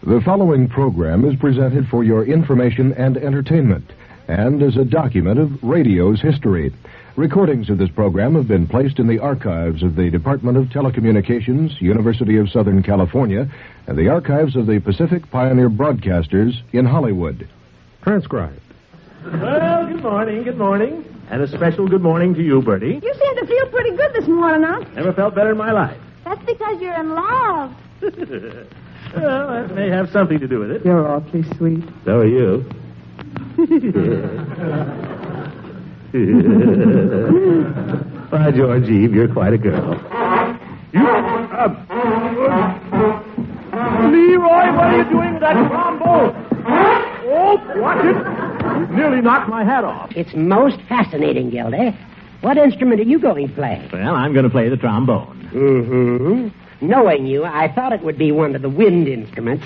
The following program is presented for your information and entertainment and is a document of radio's history. Recordings of this program have been placed in the archives of the Department of Telecommunications, University of Southern California, and the archives of the Pacific Pioneer Broadcasters in Hollywood. Transcribed. Well, good morning. And a special good morning to you, Bertie. You seem to feel pretty good this morning, Unc. Never felt better in my life. That's because you're in love. Well, that may have something to do with it. You're awfully sweet. So are you. Why, George Eve, you're quite a girl. Leroy, what are you doing with that trombone? Oh, watch it. You nearly knocked my hat off. It's most fascinating, Gildy. What instrument are you going to play? Well, I'm going to play the trombone. Mm-hmm. Knowing you, I thought it would be one of the wind instruments.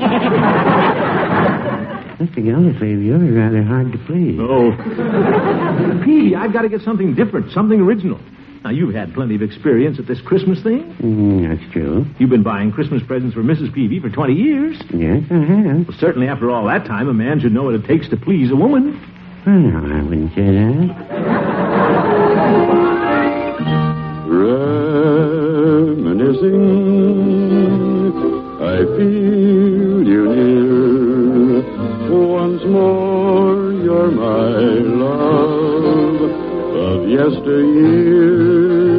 Mr. Gildersleeve, you're rather hard to please. Oh. Petey, I've got to get something different, something original. Now, you've had plenty of experience at this Christmas thing. That's true. You've been buying Christmas presents for Mrs. Peavy for 20 years. Yes, I have. Well, certainly after all that time, a man should know what it takes to please a woman. Well, no, I wouldn't say that. Reminiscing, I feel you near. Once more, you're my love of yesteryear.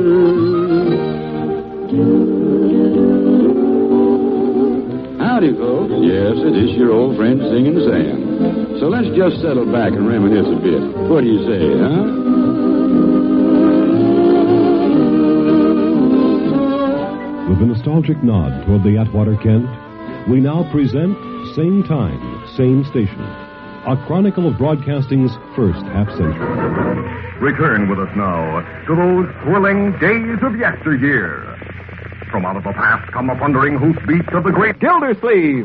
Howdy, folks. Yes, it is your old friend Singing Sam. So let's just settle back and reminisce a bit. What do you say, huh? With a nostalgic nod toward the Atwater Kent, we now present Same Time, Same Station, a chronicle of broadcasting's first half-century. Return with us now to those thrilling days of yesteryear. From out of the past come the thundering hoofbeats of the great Gildersleeve.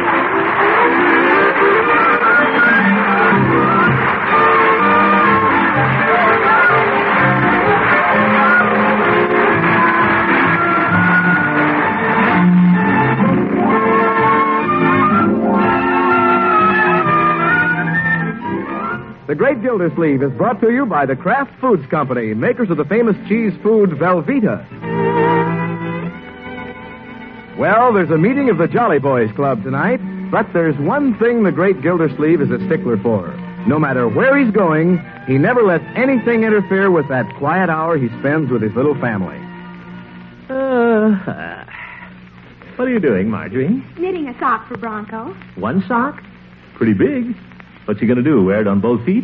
The Great Gildersleeve is brought to you by the Kraft Foods Company, makers of the famous cheese food Velveeta. Well, there's a meeting of the Jolly Boys Club tonight, but there's one thing the Great Gildersleeve is a stickler for. No matter where he's going, he never lets anything interfere with that quiet hour he spends with his little family. What are you doing, Marjorie? Knitting a sock for Bronco. One sock? Pretty big. What's he going to do, wear it on both feet?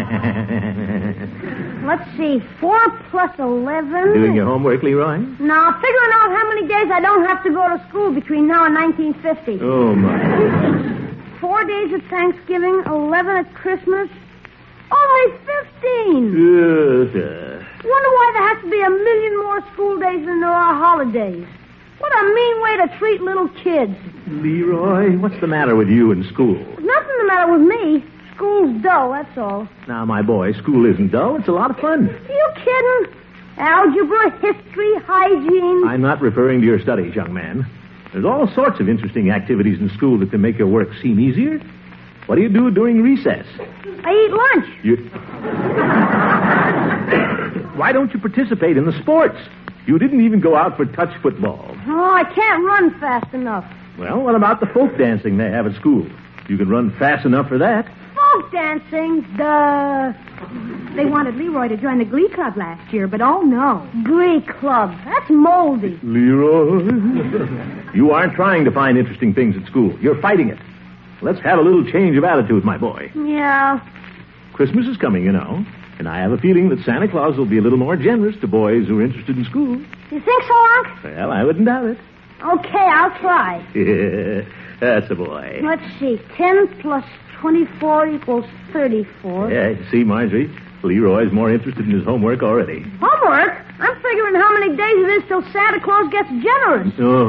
Let's see, 4 plus 11. Doing your homework, Leroy? Now, figuring out how many days I don't have to go to school between now and 1950. Oh, my. 4 days at Thanksgiving, 11 at Christmas. Only 15. Wonder why there has to be a million more school days than there are holidays. What a mean way to treat little kids. Leroy, what's the matter with you in school? There's nothing the matter with me. School's dull, that's all. Now, my boy, school isn't dull. It's a lot of fun. Are you kidding? Algebra, history, hygiene. I'm not referring to your studies, young man. There's all sorts of interesting activities in school that can make your work seem easier. What do you do during recess? I eat lunch. Why don't you participate in the sports? You didn't even go out for touch football. Oh, I can't run fast enough. Well, what about the folk dancing they have at school? You can run fast enough for that. Folk dancing? Duh. They wanted Leroy to join the Glee Club last year, but oh no. Glee Club. That's moldy. Leroy. You aren't trying to find interesting things at school. You're fighting it. Let's have a little change of attitude, my boy. Yeah. Christmas is coming, you know. And I have a feeling that Santa Claus will be a little more generous to boys who are interested in school. You think so, Unc? Well, I wouldn't doubt it. Okay, I'll try. That's a boy. Let's see. 10 plus 24 equals 34. Yeah, you see, Marjorie, Leroy's more interested in his homework already. Homework? I'm figuring how many days it is till Santa Claus gets generous. Oh.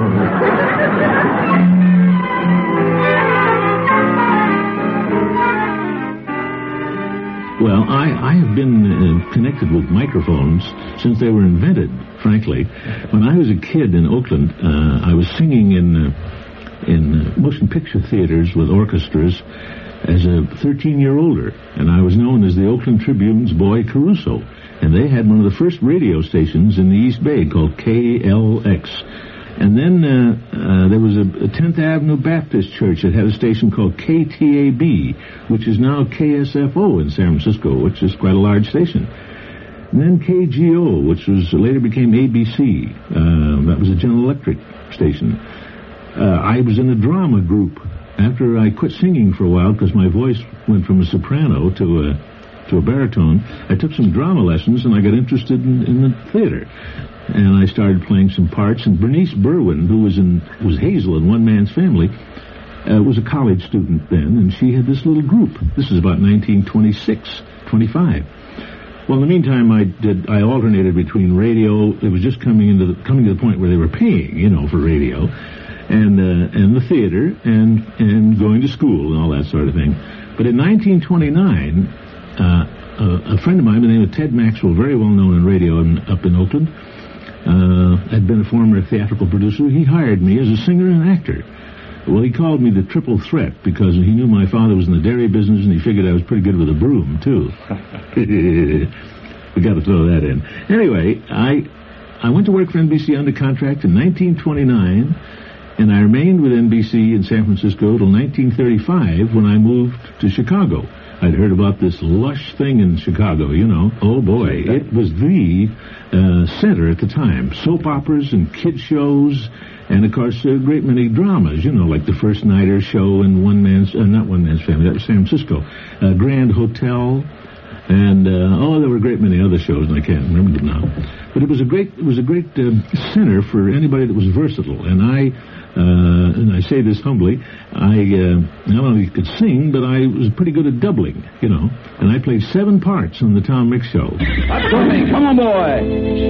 Well, I have been connected with microphones since they were invented, frankly. When I was a kid in Oakland, I was singing in in motion picture theaters with orchestras as a 13-year-older, and I was known as the Oakland Tribune's Boy Caruso. And they had one of the first radio stations in the East Bay called KLX. And then there was a 10th Avenue Baptist Church that had a station called KTAB, which is now KSFO in San Francisco, which is quite a large station. And then KGO, which was later became ABC. That was a General Electric station. I was in a drama group after I quit singing for a while because my voice went from a soprano to a baritone. I took some drama lessons and I got interested in the theater. And I started playing some parts. And Bernice Berwin, who was Hazel in One Man's Family, was a college student then, and she had this little group. This is about 1926, 25. Well, in the meantime, I alternated between radio. It was just coming to the point where they were paying, for radio, and the theater, and going to school and all that sort of thing. But in 1929, a friend of mine by the name of Ted Maxwell, very well known in radio up in Oakland, had been a former theatrical producer. He hired me as a singer and actor. Well, he called me the triple threat because he knew my father was in the dairy business and he figured I was pretty good with a broom, too. We got to throw that in. Anyway, I went to work for NBC under contract in 1929, and I remained with NBC in San Francisco till 1935 when I moved to Chicago. I'd heard about this lush thing in Chicago, Oh, boy. It was the center at the time. Soap operas and kid shows, and, of course, a great many dramas, like the First Nighter show and not One Man's Family, that was San Francisco, Grand Hotel, and, there were a great many other shows, and I can't remember them now. But it was a great center for anybody that was versatile, and I say this humbly, I not only could sing, but I was pretty good at doubling, and I played 7 parts on the Tom Mix Show. That's something. Come on, boy.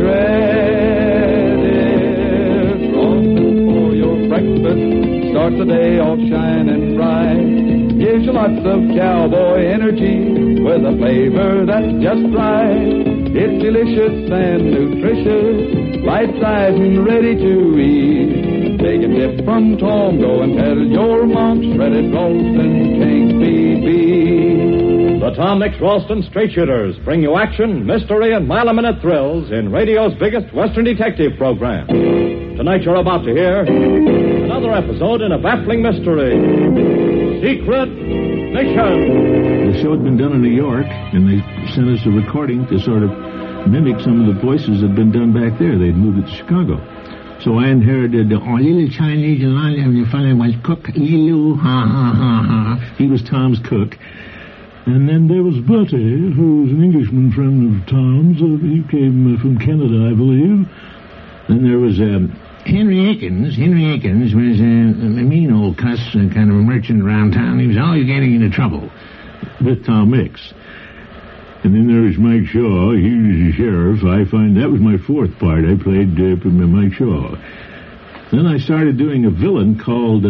Shredded frosted for your breakfast. Start the day off shining bright. Gives you lots of cowboy energy with a flavor that's just right. It's delicious and nutritious, bite-sized and ready to eat. Take a tip from Tom, go and tell your mom shredded Ralston can't be beat. The Tom Mix Ralston Straight Shooters bring you action, mystery, and mile-a-minute thrills in radio's biggest Western detective program. Tonight you're about to hear another episode in a baffling mystery, Secret Mission. The show had been done in New York, and they sent us a recording to sort of mimic some of the voices that had been done back there. They'd moved it to Chicago. So I inherited little Chinese, and your father was cook, Lilu, ha, ha, ha, ha. He was Tom's cook. And then there was Bertie, who was an Englishman friend of Tom's. He came from Canada, I believe. Then there was Henry Akins. Henry Akins was a mean old cuss, kind of a merchant around town. He was always getting into trouble with Tom Mix. And then there was Mike Shaw. He was the sheriff. I find that was my 4th part. I played Mike Shaw. Then I started doing a villain called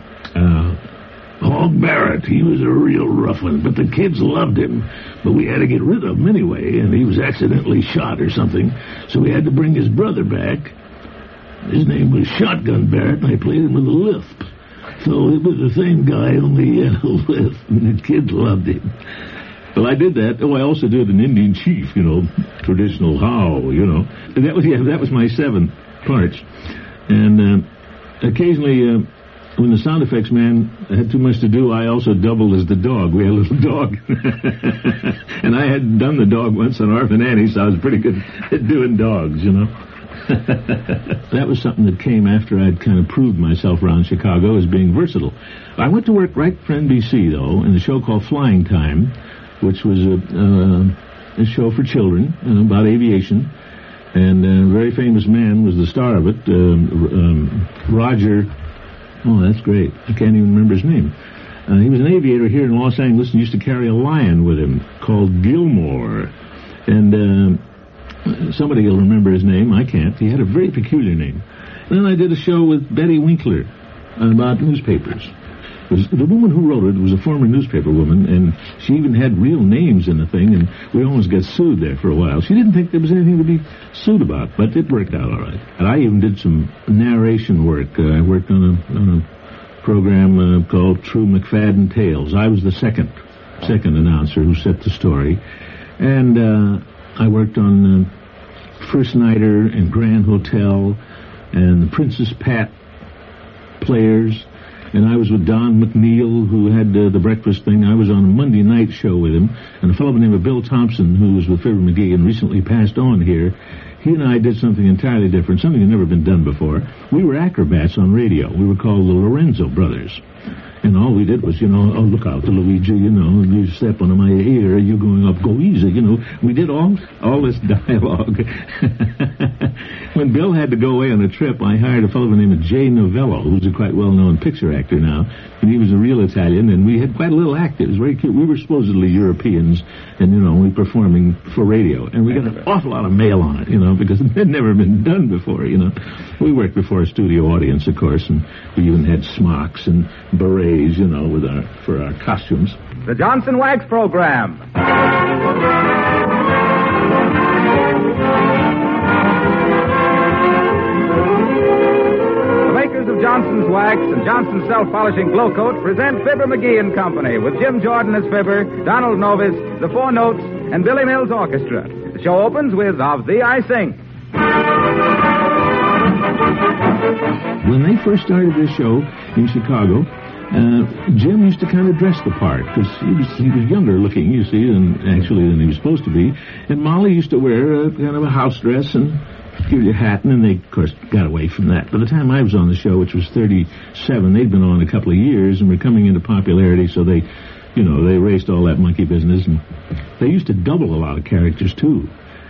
Hog Barrett. He was a real rough one, but the kids loved him. But we had to get rid of him anyway, and he was accidentally shot or something. So we had to bring his brother back. His name was Shotgun Barrett, and I played him with a lisp. So it was the same guy, only he had a lisp, and the kids loved him. Well, I did that. Oh, I also did an Indian chief, traditional how, And that was my 7 parts. And occasionally, when the sound effects man had too much to do, I also doubled as the dog. We had a little dog. And I had done the dog once on Arthur and Annie, so I was pretty good at doing dogs, That was something that came after I'd kind of proved myself around Chicago as being versatile. I went to work right for NBC, though, in a show called Flying Time, which was a show for children about aviation. And a very famous man was the star of it, Roger. Oh, that's great. I can't even remember his name. He was an aviator here in Los Angeles and used to carry a lion with him called Gilmore. And somebody will remember his name. I can't. He had a very peculiar name. And then I did a show with Betty Winkler about newspapers. The woman who wrote it was a former newspaper woman, and she even had real names in the thing, and we almost got sued there for a while. She didn't think there was anything to be sued about, but it worked out all right. And I even did some narration work. I worked on a program called True McFadden Tales. I was the second announcer who set the story. And I worked on First Nighter and Grand Hotel and the Princess Pat Players. And I was with Don McNeil, who had the breakfast thing. I was on a Monday night show with him. And a fellow by the name of Bill Thompson, who was with Fibber McGee and recently passed on here, he and I did something entirely different, something that had never been done before. We were acrobats on radio. We were called the Lorenzo Brothers. And all we did was, oh, look out, Luigi, you step on my ear, you're going up, go easy, We did all this dialogue. When Bill had to go away on a trip, I hired a fellow by the name of Jay Novello, who's a quite well-known picture actor now, and he was a real Italian, and we had quite a little act. It was very cute. We were supposedly Europeans, and, we performing for radio, and we got an awful lot of mail on it, because it had never been done before, We worked before a studio audience, of course, and we even had smocks and berets, for our costumes. The Johnson Wax Program. The makers of Johnson's Wax and Johnson's Self-Polishing Glow Coat present Fibber McGee and Company with Jim Jordan as Fibber, Donald Novis, the Four Notes, and Billy Mills Orchestra. The show opens with Of Thee I Sing. When they first started this show in Chicago, Jim used to kind of dress the part because he was younger looking, you see, than he was supposed to be. And Molly used to wear a kind of a house dress and give you a hat, and then they, of course, got away from that. By the time I was on the show, which was 37, they'd been on a couple of years and were coming into popularity, so they erased all that monkey business. And they used to double a lot of characters, too.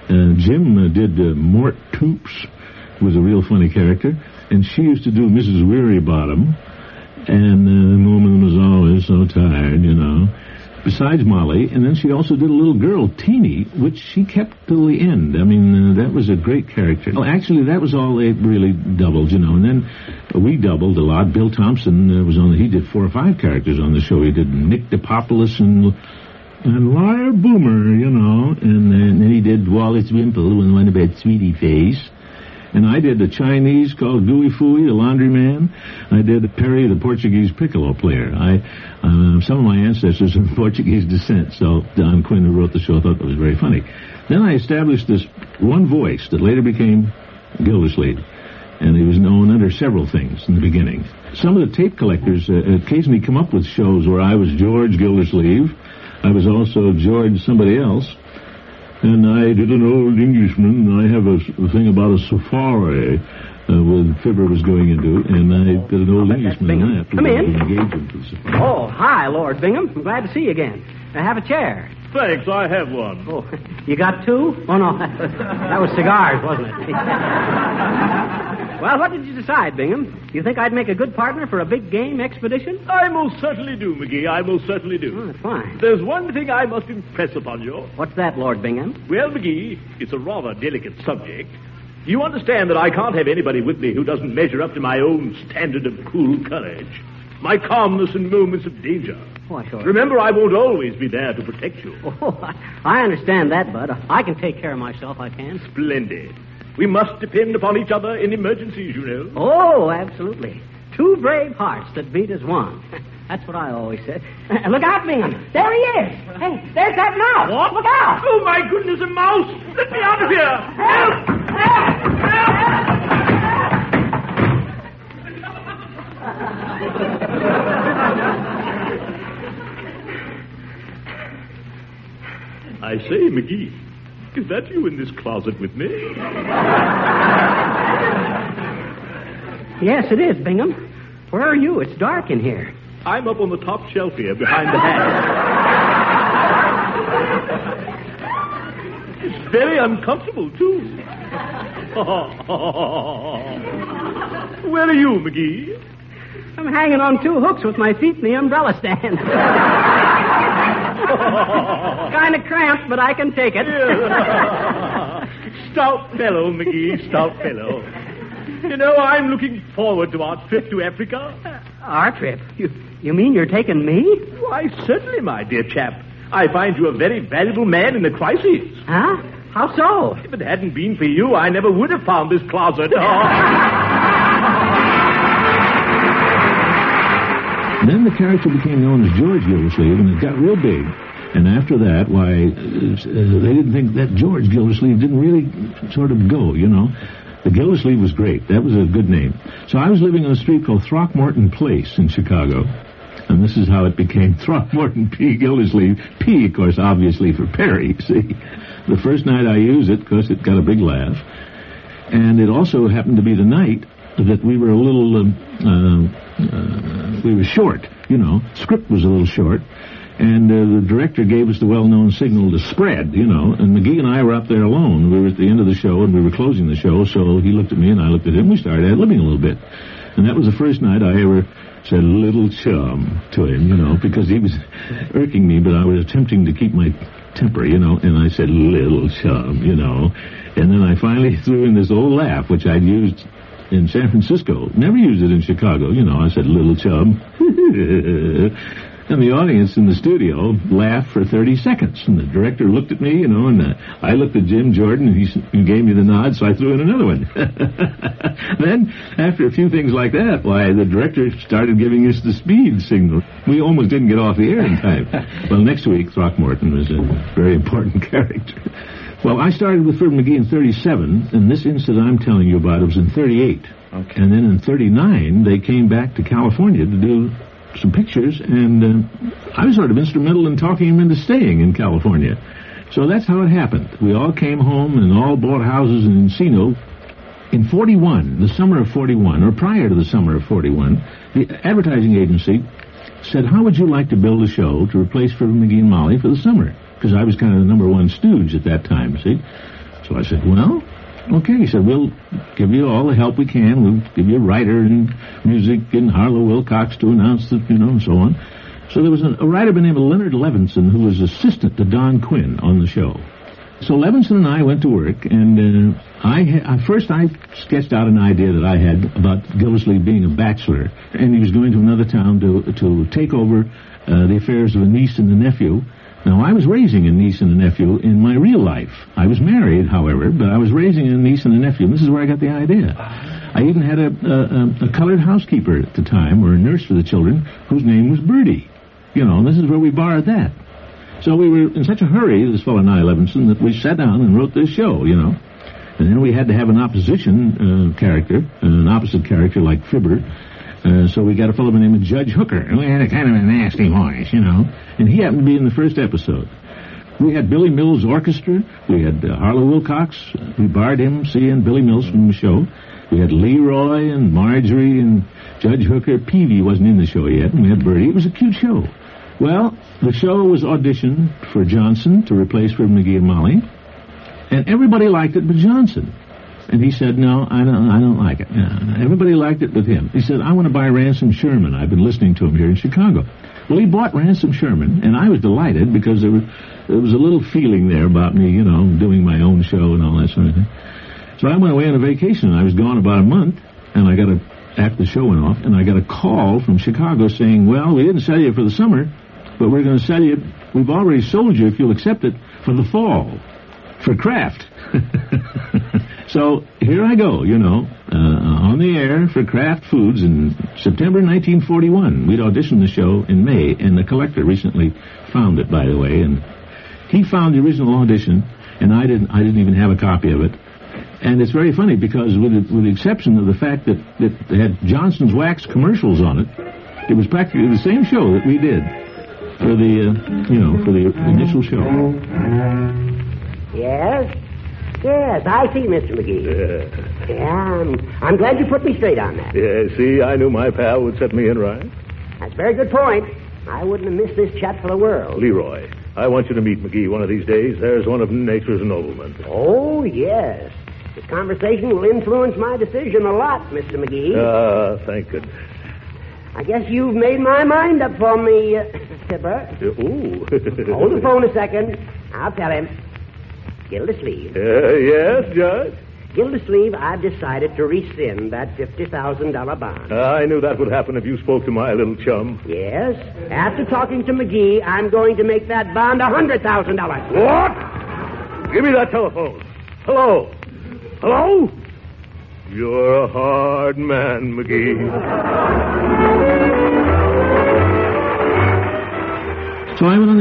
Jim did Mort Toops, was a real funny character, and she used to do Mrs. Wearybottom. And the woman was always so tired, besides Molly. And then she also did a little girl, Teeny, which she kept till the end. I mean, that was a great character. Well, actually, that was all they really doubled, And then we doubled a lot. Bill Thompson he did 4 or 5 characters on the show. He did Nick DePopulis and Liar Boomer, And then he did Wallace Wimple and one about Sweetie Face. And I did a Chinese called Gooey Fooey, the laundryman. I did Perry, the Portuguese piccolo player. Some of my ancestors are of Portuguese descent, so Don Quinn, who wrote the show, thought that was very funny. Then I established this one voice that later became Gildersleeve, and he was known under several things in the beginning. Some of the tape collectors occasionally come up with shows where I was George Gildersleeve. I was also George somebody else. And I did an old Englishman, and I have a thing about a safari with Fibber was going into, and I did an old Englishman in that. Come in. Oh, hi, Lord Bingham. I'm glad to see you again. Have a chair. Thanks, I have one. Oh, you got 2? Oh, no, that was cigars, wasn't it? Well, what did you decide, Bingham? You think I'd make a good partner for a big game expedition? I most certainly do, McGee. I most certainly do. Oh, fine. There's one thing I must impress upon you. What's that, Lord Bingham? Well, McGee, it's a rather delicate subject. You understand that I can't have anybody with me who doesn't measure up to my own standard of cool courage. My calmness in moments of danger. Oh, sure. Remember, I won't always be there to protect you. Oh, I understand that, Bud. I can take care of myself, I can. Splendid. We must depend upon each other in emergencies, you know. Oh, absolutely. 2 brave hearts that beat as one. That's what I always said. Look out, Bingham. There he is. Hey, there's that mouse. What? Look out. Oh, my goodness, a mouse. Let me out of here. Help! Help! I say, McGee, is that you in this closet with me? Yes, it is, Bingham. Where are you? It's dark in here. I'm up on the top shelf here behind the hat. It's very uncomfortable, too. Where are you, McGee? I'm hanging on 2 hooks with my feet in the umbrella stand. Kind of cramped, but I can take it. Stout fellow, McGee, stout fellow. I'm looking forward to our trip to Africa. Our trip? You mean you're taking me? Why, certainly, my dear chap. I find you a very valuable man in the crisis. Huh? How so? If it hadn't been for you, I never would have found this closet. Then the character became known as George Gildersleeve, and it got real big. And after that, they didn't think that George Gildersleeve didn't really sort of go, you know. The Gildersleeve was great. That was a good name. So I was living on a street called Throckmorton Place in Chicago. And this is how it became Throckmorton P. Gildersleeve. P, of course, obviously for Perry, see. The first night I used it, because it got a big laugh. And it also happened to be the night that we were a little, we were short, you know. Script was a little short. And the director gave us the well-known signal to spread, you know. And McGee and I were up there alone. We were at the end of the show, and we were closing the show. So he looked at me, and I looked at him. We started ad-libbing a little bit. And that was the first night I ever said little chum to him, you know, because he was irking me, but I was attempting to keep my temper, you know. And I said little chum, you know. And then I finally threw in this old laugh, which I'd used in San Francisco. Never used it in Chicago. You know, I said little chum. And the audience in the studio laughed for 30 seconds. And the director looked at me, you know, and I looked at Jim Jordan, and he gave me the nod, so I threw in another one. Then, after a few things like that, why, the director started giving us the speed signal. We almost didn't get off the air in time. Well, next week, Throckmorton was a very important character. Well, I started with Fibber McGee in 37, and this incident I'm telling you about was in 38. Okay. And then in 39, they came back to California to do some pictures, and I was sort of instrumental in talking him into staying in California. So that's how it happened. We all came home and all bought houses in Encino. In 41, the summer of 41, or prior to the summer of 41, the advertising agency said, how would you like to build a show to replace Fibber McGee and Molly for the summer? Because I was kind of the number one stooge at that time, see? So I said, well, okay. He said, we'll give you all the help we can. We'll give you a writer and music and Harlow Wilcox to announce it, you know, and so on. So there was a writer by the name of Leonard Levinson who was assistant to Don Quinn on the show. So Levinson and I went to work, and first I sketched out an idea that I had about Gildersleeve being a bachelor, and he was going to another town to take over the affairs of a niece and a nephew. Now, I was raising a niece and a nephew in my real life. I was married, however, but I was raising a niece and a nephew, and this is where I got the idea. I even had a colored housekeeper at the time, or a nurse for the children, whose name was Birdie. You know, and this is where we borrowed that. So we were in such a hurry, this fellow and I, Levinson, that we sat down and wrote this show, you know. And then we had to have an opposition character, an opposite character like Fibber. So we got a fellow by the name of Judge Hooker, who had a kind of a nasty voice, you know. And he happened to be in the first episode. We had Billy Mills' orchestra. We had Harlow Wilcox. We borrowed him, and Billy Mills from the show. We had Leroy and Marjorie and Judge Hooker. Peavy wasn't in the show yet, and we had Birdie. It was a cute show. Well, the show was auditioned for Johnson to replace Fibber McGee and Molly, and everybody liked it but Johnson. And he said, no, I don't like it. Everybody liked it with him. He said, I want to buy Ransom Sherman. I've been listening to him here in Chicago. Well, he bought Ransom Sherman, and I was delighted because there was a little feeling there about me, you know, doing my own show and all that sort of thing. So I went away on a vacation. I was gone about a month, and after the show went off, and I got a call from Chicago saying, well, we didn't sell you for the summer, but we're going to sell you, we've already sold you, if you'll accept it, for the fall, for Kraft. So here I go, you know, on the air for Kraft Foods in September 1941. We'd auditioned the show in May, and the collector recently found it, by the way, and he found the original audition, and I didn't even have a copy of it. And it's very funny because with the exception of the fact that they had Johnson's Wax commercials on it, it was practically the same show that we did for the initial show. Yes? Yes, I see, Mr. McGee. Yeah, I'm glad you put me straight on that. Yeah, see, I knew my pal would set me in right. That's a very good point. I wouldn't have missed this chat for the world. Leroy, I want you to meet McGee one of these days. There's one of nature's noblemen. Oh, yes. This conversation will influence my decision a lot, Mr. McGee. Thank goodness. I guess you've made my mind up for me, Fibber. Ooh. Hold the phone a second. I'll tell him. Gildersleeve. Yes, Judge? Gildersleeve, I've decided to rescind that $50,000 bond. I knew that would happen if you spoke to my little chum. Yes. After talking to McGee, I'm going to make that bond $100,000. What? Give me that telephone. Hello? Hello? You're a hard man, McGee.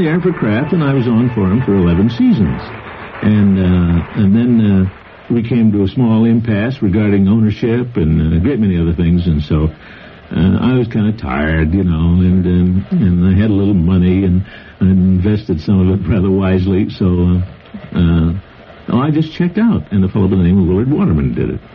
the air for Kraft, and I was on for him for 11 seasons. And then we came to a small impasse regarding ownership and a great many other things, and so I was kind of tired, and I had a little money, and I invested some of it rather wisely, so I just checked out, and a fellow by the name of Willard Waterman did it.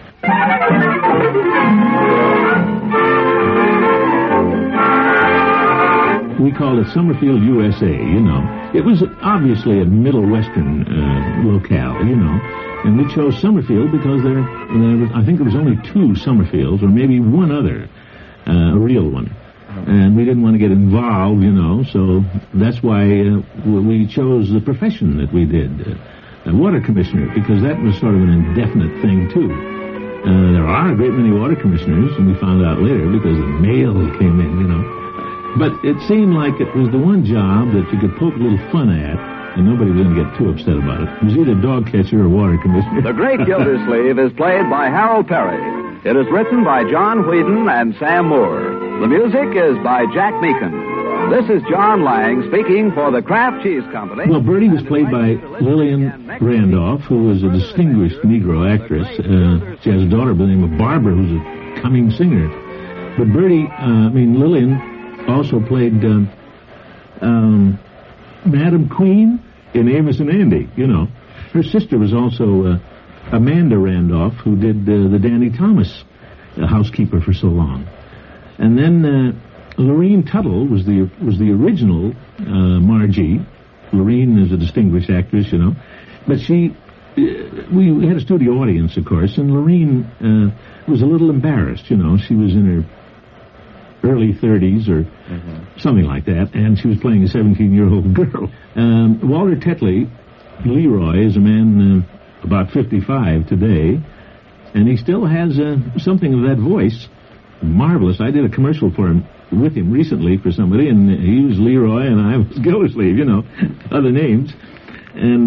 We called it Summerfield, USA, It was obviously a Middle Western locale, And we chose Summerfield because I think there was only 2 Summerfields, or maybe one other, a real one. And we didn't want to get involved, so that's why we chose the profession that we did, water commissioner, because that was sort of an indefinite thing, too. There are a great many water commissioners, and we found out later because the mail came in, But it seemed like it was the one job that you could poke a little fun at, and nobody was going to get too upset about it. It was either dog catcher or water commissioner. The Great Gildersleeve is played by Harold Perry. It is written by John Whedon and Sam Moore. The music is by Jack Meakin. This is John Lang speaking for the Kraft Cheese Company. Well, Bertie was played by Lillian Randolph, who was a distinguished Negro actress. She has a daughter by the name of Barbara, who's a coming singer. But Lillian also played Madam Queen in Amos and Andy, Her sister was also Amanda Randolph, who did the Danny Thomas housekeeper for so long. And then Lorene Tuttle was the original Margie. Lorene is a distinguished actress, But we had a studio audience, of course, and Lorene was a little embarrassed, She was in her early 30s or something like that, and she was playing a 17-year-old girl. Walter Tetley, Leroy, is a man about 55 today, and he still has something of that voice. Marvelous. I did a commercial with him recently for somebody, and he was Leroy, and I was Gildersleeve, other names. And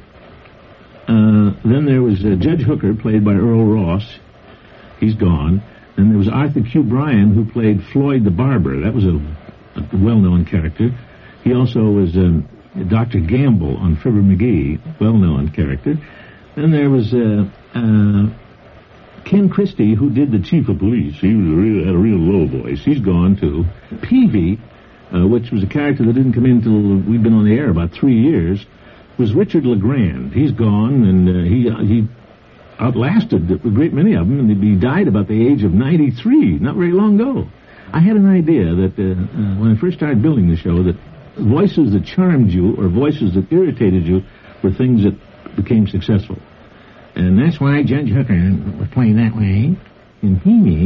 then there was Judge Hooker, played by Earl Ross. He's gone. And there was Arthur Q. Bryan, who played Floyd the Barber. That was a well-known character. He also was Dr. Gamble on Fibber McGee, well-known character. And there was Ken Christie, who did the chief of police. He had a real low voice. He's gone, too. Peavy, which was a character that didn't come in until we'd been on the air about 3 years, was Richard LeGrand. He's gone, and he outlasted a great many of them, and he died about the age of 93, not very long ago. I had an idea that when I first started building the show, that voices that charmed you or voices that irritated you were things that became successful. And that's why Judge Hooker was playing that way. And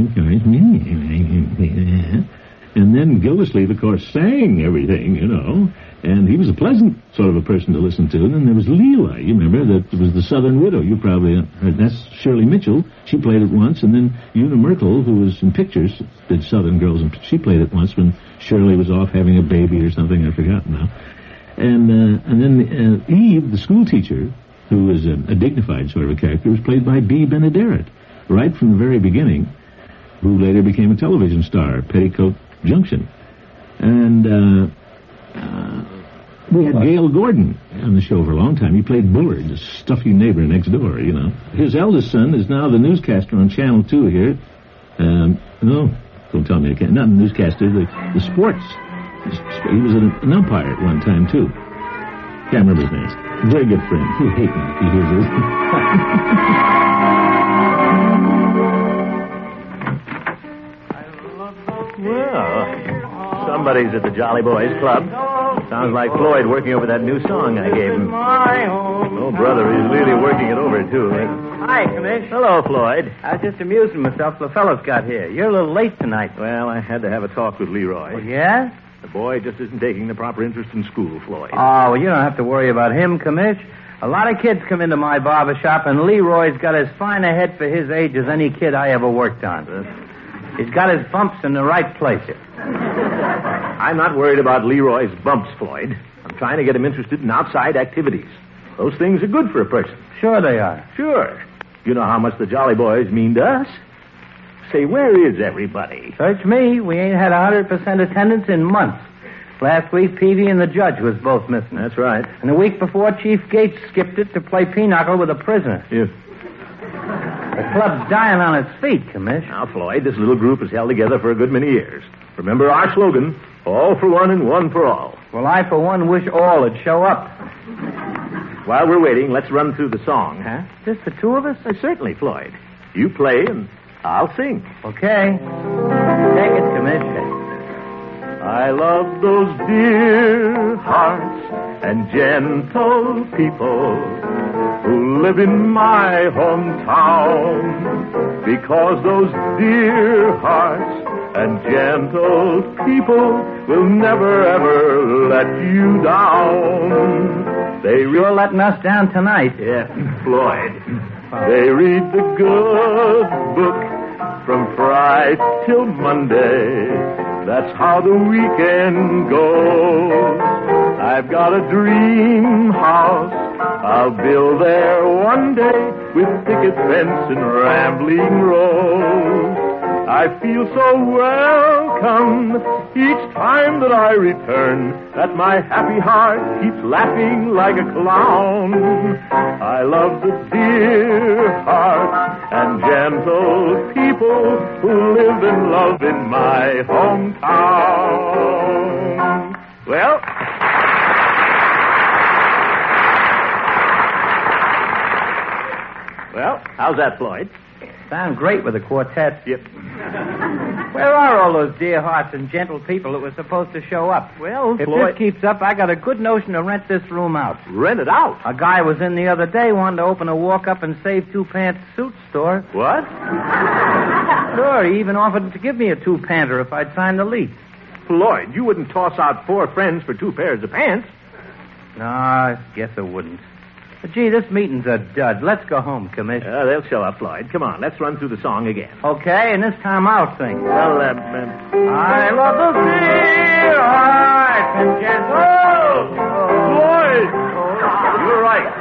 and then Gildersleeve, of course, sang everything, and he was a pleasant sort of a person to listen to. And then there was Leela, you remember, that was the Southern Widow. You probably heard. That's Shirley Mitchell. She played it once. And then Una Merkel, who was in pictures, did Southern Girls, and she played it once when Shirley was off having a baby or something. I've forgotten now. And then Eve, the school teacher, who was a dignified sort of a character, was played by Bea Benaderet, right from the very beginning, who later became a television star, Petticoat Junction. And we had Gale Gordon on the show for a long time. He played Bullard, the stuffy neighbor next door, His eldest son is now the newscaster on Channel 2 here. No, don't tell me I can't. Not a newscaster, the sports. He was an umpire at one time, too. Can't remember his name. Very good friend. He'll hate me if he hears this. Well, somebody's at the Jolly Boys Club. Sounds like Floyd working over that new song I gave him. Oh, brother, he's really working it over, too. Hi, Commish. Hello, Floyd. I was just amusing myself till the fellows got here. You're a little late tonight. Well, I had to have a talk with Leroy. Oh, yeah? The boy just isn't taking the proper interest in school, Floyd. Oh, well, you don't have to worry about him, Commish. A lot of kids come into my barber shop, and Leroy's got as fine a head for his age as any kid I ever worked on. He's got his bumps in the right places. I'm not worried about Leroy's bumps, Floyd. I'm trying to get him interested in outside activities. Those things are good for a person. Sure they are. Sure. You know how much the Jolly Boys mean to us. Say, where is everybody? Search me. We ain't had 100% attendance in months. Last week, Peavy and the judge was both missing. That's right. And the week before, Chief Gates skipped it to play pinochle with a prisoner. Yeah. The club's dying on its feet, Commish. Now, Floyd, this little group has held together for a good many years. Remember our slogan, all for one and one for all. Well, I, for one, wish all would show up. While we're waiting, let's run through the song. Huh? Just the two of us? Certainly, Floyd. You play and I'll sing. Okay. Take it, Commish. I love those dear hearts and gentle people who live in my hometown, because those dear hearts and gentle people will never, ever let you down. They You're letting us down tonight. Yeah, Floyd. They read the good book from Friday till Monday. That's how the weekend goes. I've got a dream house I'll build there one day with picket fence and rambling rose. I feel so welcome each time that I return that my happy heart keeps laughing like a clown. I love the dear hearts and gentle people who live and love in my hometown. Well, how's that, Floyd? Sound great with a quartet. Yep. Where are all those dear hearts and gentle people that were supposed to show up? Well, if Floyd... this keeps up, I got a good notion to rent this room out. Rent it out? A guy was in the other day, wanted to open a walk-up-and-save-two-pants suit store. What? Sure, he even offered to give me a two-panter if I'd sign the lease. Floyd, you wouldn't toss out 4 friends for 2 pairs of pants. No, I guess I wouldn't. But, gee, this meeting's a dud. Let's go home, Commissioner. They'll show up, Floyd. Come on, let's run through the song again. Okay, and this time I'll sing. Well, I love the dear hearts and gentle... Floyd! You're right.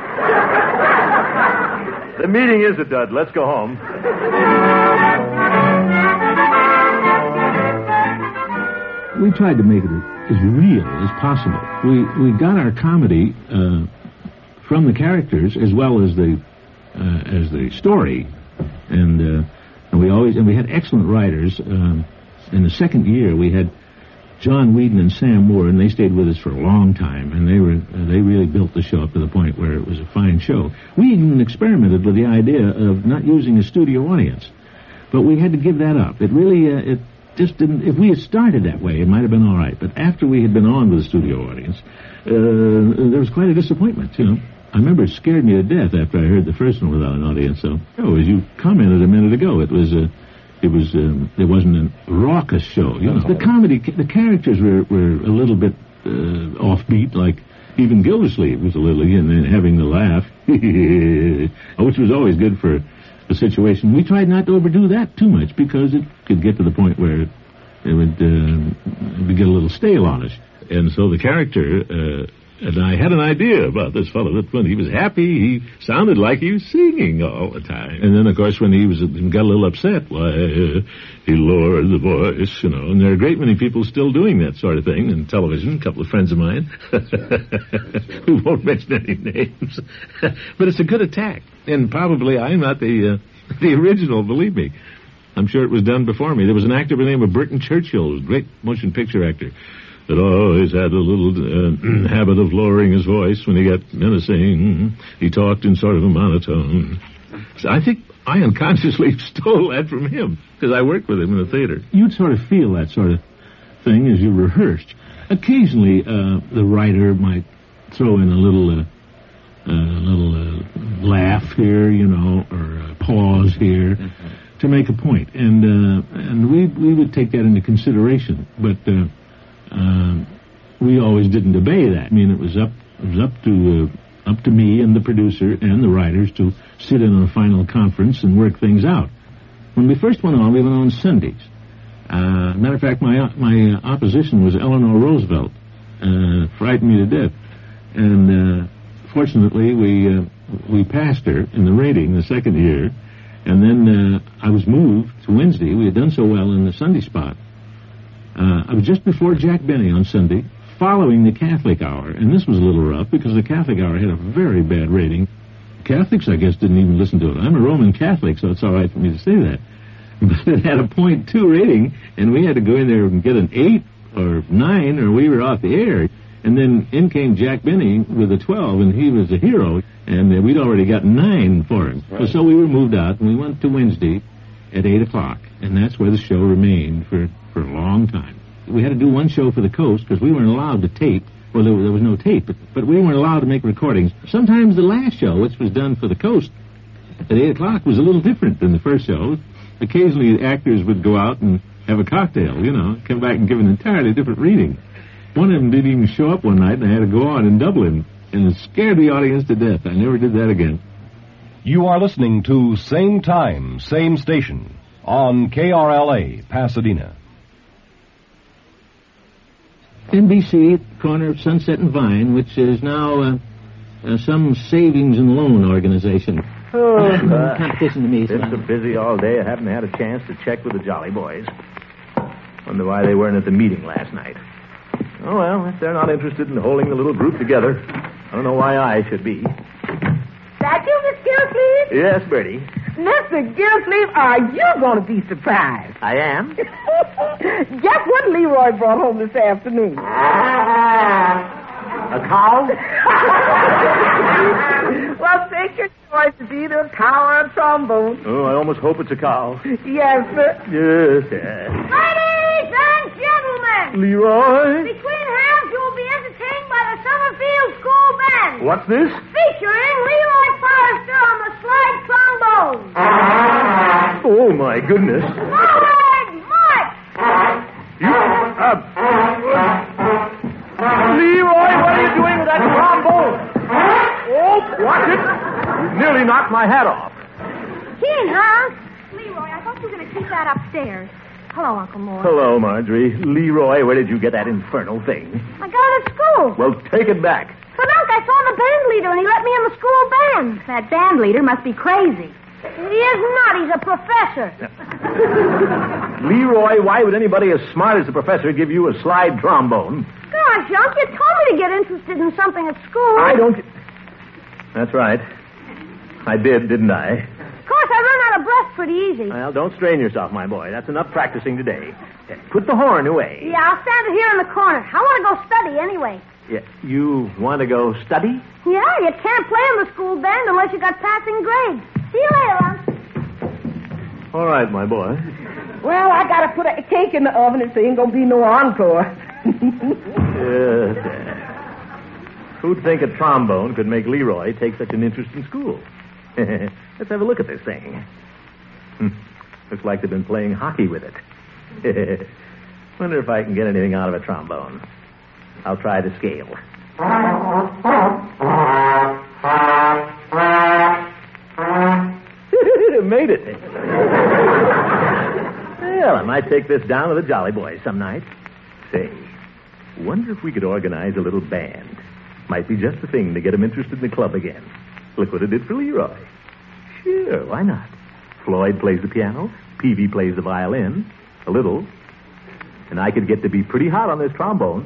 The meeting is a dud. Let's go home. We tried to make it as real as possible. We got our comedy... from the characters as well as the story, and we had excellent writers. In the second year, we had John Whedon and Sam Moore, and they stayed with us for a long time, and they really built the show up to the point where it was a fine show. We even experimented with the idea of not using a studio audience, but we had to give that up. It really it just didn't. If we had started that way, it might have been all right, but after we had been on with a studio audience, there was quite a disappointment, you know. I remember it scared me to death after I heard the first one without an audience. So, as you commented a minute ago, it wasn't a raucous show. You know, the comedy, the characters were a little bit offbeat, like even Gildersleeve was a little, and then having the laugh, which was always good for the situation. We tried not to overdo that too much because it could get to the point where it would get a little stale on us. And so the character. And I had an idea about this fellow that when he was happy, he sounded like he was singing all the time. And then, of course, when he got a little upset, he lowered the voice, you know. And there are a great many people still doing that sort of thing in television. A couple of friends of mine who won't mention any names. But it's a good attack. And probably I'm not the original, believe me. I'm sure it was done before me. There was an actor by the name of Burton Churchill, a great motion picture actor, that always had a little habit of lowering his voice when he got menacing. He talked in sort of a monotone. So I think I unconsciously stole that from him, because I worked with him in the theater. You'd sort of feel that sort of thing as you rehearsed. Occasionally, the writer might throw in a little laugh here, you know, or a pause here to make a point. And we would take that into consideration, but... we always didn't obey that. I mean, it was up to me and the producer and the writers to sit in on a final conference and work things out. When we first went on, we went on Sundays. Matter of fact, my opposition was Eleanor Roosevelt. Frightened me to death. And fortunately, we passed her in the rating the second year. And then I was moved to Wednesday. We had done so well in the Sunday spot I was just before Jack Benny on Sunday, following the Catholic Hour, and this was a little rough because the Catholic Hour had a very bad rating. Catholics, I guess, didn't even listen to it. I'm a Roman Catholic, so it's all right for me to say that. But it had a .2 rating, and we had to go in there and get an 8 or 9, or we were off the air. And then in came Jack Benny with a 12, and he was a hero, and we'd already got 9 for him. Right. So we were moved out, and we went to Wednesday at 8 o'clock, and that's where the show remained for a long time. We had to do one show for the coast because we weren't allowed to tape. Well, there was no tape, but we weren't allowed to make recordings. Sometimes the last show, which was done for the coast at 8 o'clock, was a little different than the first show. Occasionally, the actors would go out and have a cocktail, come back and give an entirely different reading. One of them didn't even show up one night, and I had to go on and double him, and it scared the audience to death. I never did that again. You are listening to Same Time, Same Station on KRLA, Pasadena. NBC, corner of Sunset and Vine, which is now some savings and loan organization. Competition to me. Been so busy all day, I haven't had a chance to check with the Jolly Boys. Wonder why they weren't at the meeting last night. Oh, well, if they're not interested in holding the little group together, I don't know why I should be. That you, Miss Gillsleeve? Yes, Bertie. Mr. Gillsleeve, are you going to be surprised? I am. Guess what Leroy brought home this afternoon? A cow? Well, take your choice. It's either a cow or a trombone. Oh, I almost hope it's a cow. Yes, sir. Yes, sir. Ladies and gentlemen! Leroy? Between halves, you will be entertained by the Summerfield School Band. What's this? Featuring Leroy Forrester on the slide trombone. Oh, my goodness. Forward, march! Leroy, what are you doing with that trombone? Oh, watch it. You nearly knocked my hat off. Keen, huh? Leroy, I thought you were going to keep that upstairs. Hello, Uncle Mort. Hello, Marjorie. Leroy, where did you get that infernal thing? I got it at school. Well, take it back. But, Unc, I saw the band leader, and he let me in the school band. That band leader must be crazy. He is not. He's a professor. Leroy, why would anybody as smart as the professor give you a slide trombone? Gosh, Unc, you told me to get interested in something at school. I don't... That's right. I did, didn't I? Of course, I run out of breath pretty easy. Well, don't strain yourself, my boy. That's enough practicing today. Put the horn away. Yeah, I'll stand it here in the corner. I want to go study anyway. Yeah, you want to go study? Yeah, you can't play in the school band unless you got passing grades. See you later, Unc. All right, my boy. Well, I got to put a cake in the oven, and so ain't going to be no encore. Yes. Who'd think a trombone could make Leroy take such an interest in school? Let's have a look at this thing. Looks like they've been playing hockey with it. Wonder if I can get anything out of a trombone. I'll try the scale. Made it. Well, I might take this down to the Jolly Boys some night. Say, wonder if we could organize a little band. Might be just the thing to get them interested in the club again. Look what it did for Leroy. Sure, why not? Floyd plays the piano, Peavy plays the violin, a little, and I could get to be pretty hot on this trombone.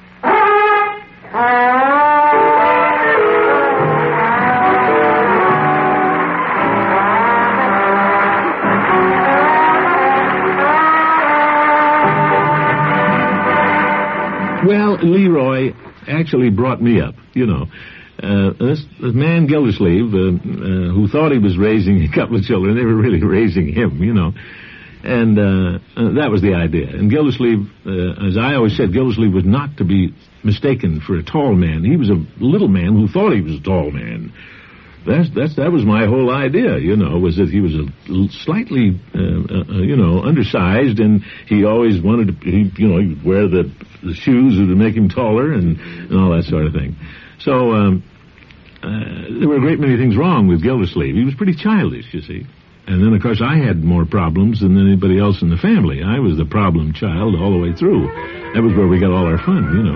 Well, Leroy actually brought me up, This man Gildersleeve, who thought he was raising a couple of children, they were really raising him, And that was the idea. And Gildersleeve, as I always said, Gildersleeve was not to be mistaken for a tall man. He was a little man who thought he was a tall man. That was my whole idea, was that he was slightly, undersized, and he always wanted to, he'd wear the shoes that would make him taller and all that sort of thing. So, there were a great many things wrong with Gildersleeve. He was pretty childish, you see. And then, of course, I had more problems than anybody else in the family. I was the problem child all the way through. That was where we got all our fun,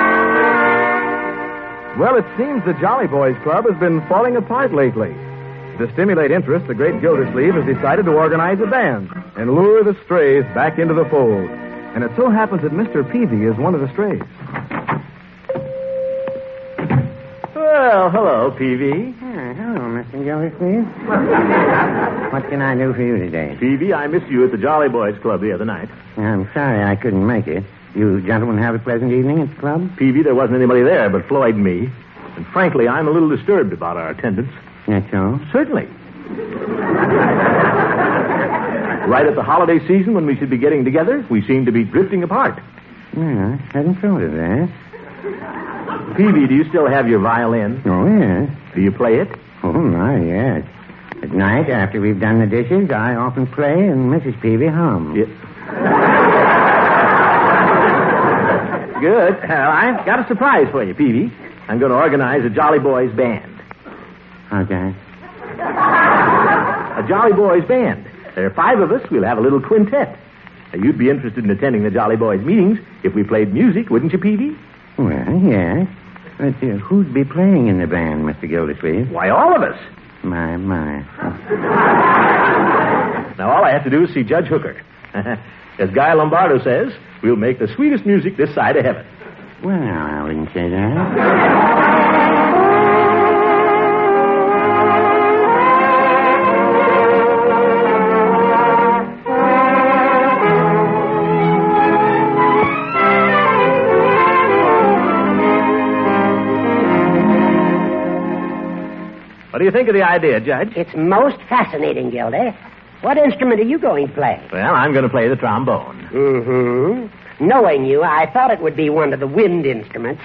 Well, it seems the Jolly Boys Club has been falling apart lately. To stimulate interest, the great Gildersleeve has decided to organize a band and lure the strays back into the fold. And it so happens that Mr. Peavy is one of the strays. Well, hello, Peavy. Hello, Mr. Gildersleeve. What can I do for you today? Peavy, I missed you at the Jolly Boys Club the other night. I'm sorry I couldn't make it. You gentlemen have a pleasant evening at the club? Peavy, there wasn't anybody there but Floyd and me. And frankly, I'm a little disturbed about our attendance. That's so? Certainly. Right at the holiday season when we should be getting together, we seem to be drifting apart. Yeah, I hadn't thought of that. Peavy, do you still have your violin? Oh, yes. Do you play it? Oh, my, yes. At night, after we've done the dishes, I often play and Mrs. Peavy hums. Yeah. Good. Well, I've got a surprise for you, Peavy. I'm going to organize a Jolly Boys band. How's that? A Jolly Boys band. There are 5 of us. We'll have a little quintet. Now, you'd be interested in attending the Jolly Boys meetings if we played music, wouldn't you, Peavy? Well, yes. But who'd be playing in the band, Mr. Gildersleeve? Why, all of us. My. Now, all I have to do is see Judge Hooker. As Guy Lombardo says, we'll make the sweetest music this side of heaven. Well, I wouldn't say that. What do you think of the idea, Judge? It's most fascinating, Gildy. What instrument are you going to play? Well, I'm going to play the trombone. Mm-hmm. Knowing you, I thought it would be one of the wind instruments.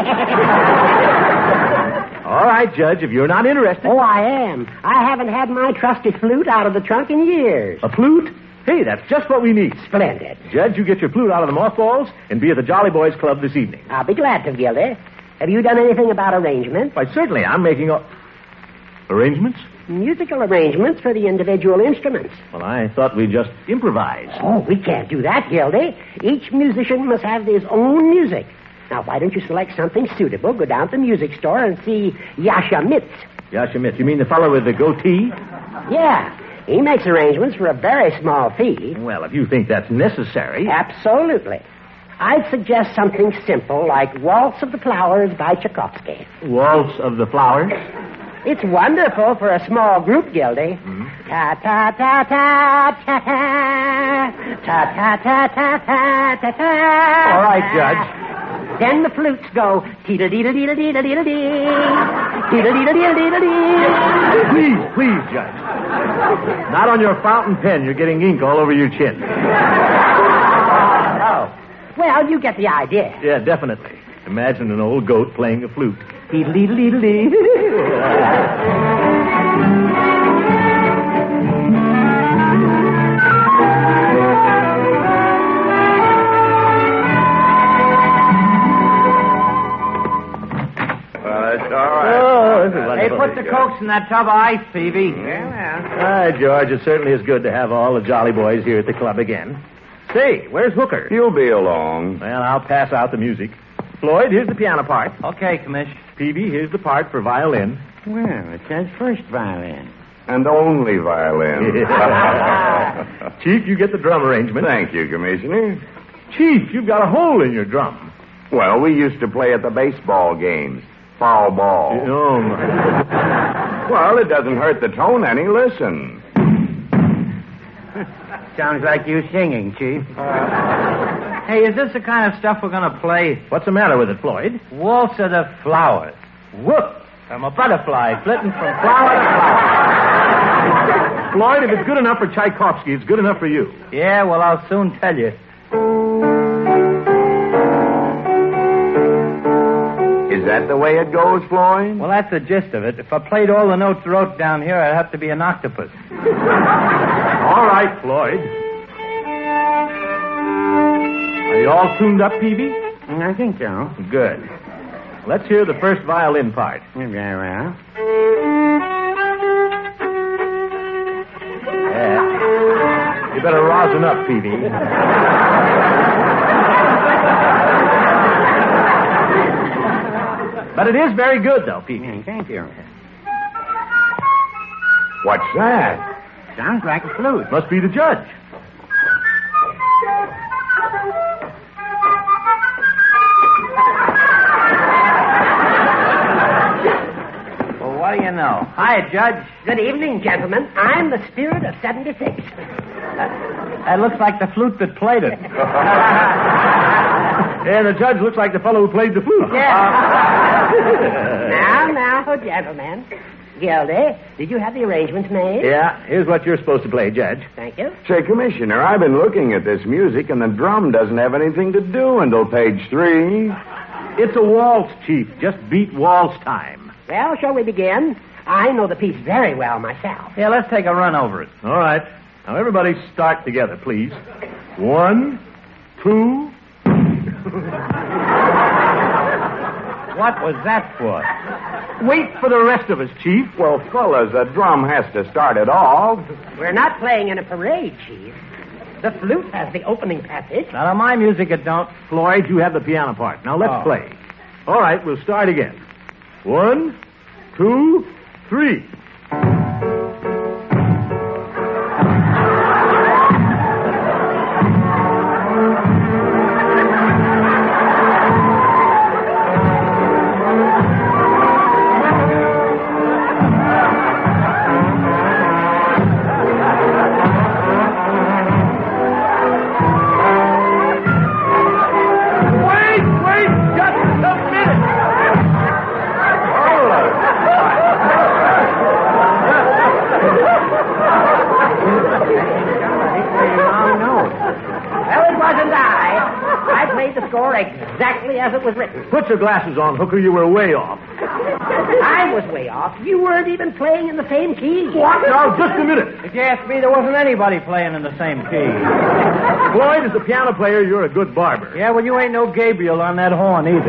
All right, Judge, if you're not interested. Oh, I am. I haven't had my trusty flute out of the trunk in years. A flute? Hey, that's just what we need. Splendid. Judge, you get your flute out of the mothballs and be at the Jolly Boys Club this evening. I'll be glad to, Gildy. Have you done anything about arrangements? Why, certainly. I'm making arrangements? Musical arrangements for the individual instruments. Well, I thought we'd just improvise. Oh, we can't do that, Gildy. Each musician must have his own music. Now, why don't you select something suitable, go down to the music store and see Yasha Mitz. Yasha Mitz? You mean the fellow with the goatee? Yeah. He makes arrangements for a very small fee. Well, if you think that's necessary. Absolutely. I'd suggest something simple like Waltz of the Flowers by Tchaikovsky. Waltz of the Flowers? It's wonderful for a small group, Gildy. Mm-hmm. Ta-ta-ta-ta-ta-ta. Ta-ta-ta-ta-ta-ta. All right, Judge. Then the flutes go teedle-deedle-deedle-deedle-dee. Teedle-deedle-deedle-dee. Please, Judge. Not on your fountain pen. You're getting ink all over your chin. Oh. Well, you get the idea. Yeah, definitely. Imagine an old goat playing a flute. Teedle-deedle-deedle-dee. Hey, put the Cokes in that tub of ice, Peavy. Hi, George. It certainly is good to have all the Jolly Boys here at the club again. Say, where's Hooker? He'll be along. Well, I'll pass out the music. Floyd, here's the piano part. Okay, Commish. Peavy, here's the part for violin. Well, it says first violin. And only violin. Chief, you get the drum arrangement. Thank you, Commissioner. Chief, you've got a hole in your drum. Well, we used to play at the baseball games. Foul ball. Oh, my. Well, it doesn't hurt the tone any. Listen. Sounds like you singing, Chief. Hey, is this the kind of stuff we're going to play? What's the matter with it, Floyd? Waltz of the Flowers. Whoop! I'm a butterfly flitting from flower to flower. Floyd, if it's good enough for Tchaikovsky, it's good enough for you. Yeah, well, I'll soon tell you. Is that the way it goes, Floyd? Well, that's the gist of it. If I played all the notes wrote down here, I'd have to be an octopus. All right, Floyd. Are you all tuned up, Peavy? I think so. Good. Let's hear the first violin part. Very well. Yeah. You better rosin up, Peavy. But it is very good, though, Peavy. Thank you. What's that? Sounds like a flute. Must be the judge. Well, what do you know? Hi, Judge. Good evening, gentlemen. I'm the spirit of 76. That looks like the flute that played it. And the judge looks like the fellow who played the flute. Now, gentlemen. Gildy, did you have the arrangements made? Yeah, here's what you're supposed to play, Judge. Thank you. Say, Commissioner, I've been looking at this music, and the drum doesn't have anything to do until page 3. It's a waltz, Chief. Just beat waltz time. Well, shall we begin? I know the piece very well myself. Yeah, let's take a run over it. All right. Now, everybody start together, please. 1, 2... What was that for? Wait for the rest of us, Chief. Well, fellas, the drum has to start it all. We're not playing in a parade, Chief. The flute has the opening passage. Not on my music, it don't. Floyd, you have the piano part. Now, let's play. All right, we'll start again. 1, 2, 3. Exactly as it was written. Put your glasses on, Hooker. You were way off. I was way off. You weren't even playing in the same key. What? Now, just a minute. If you ask me, there wasn't anybody playing in the same key. Floyd, as a piano player, you're a good barber. Yeah, well, you ain't no Gabriel on that horn either.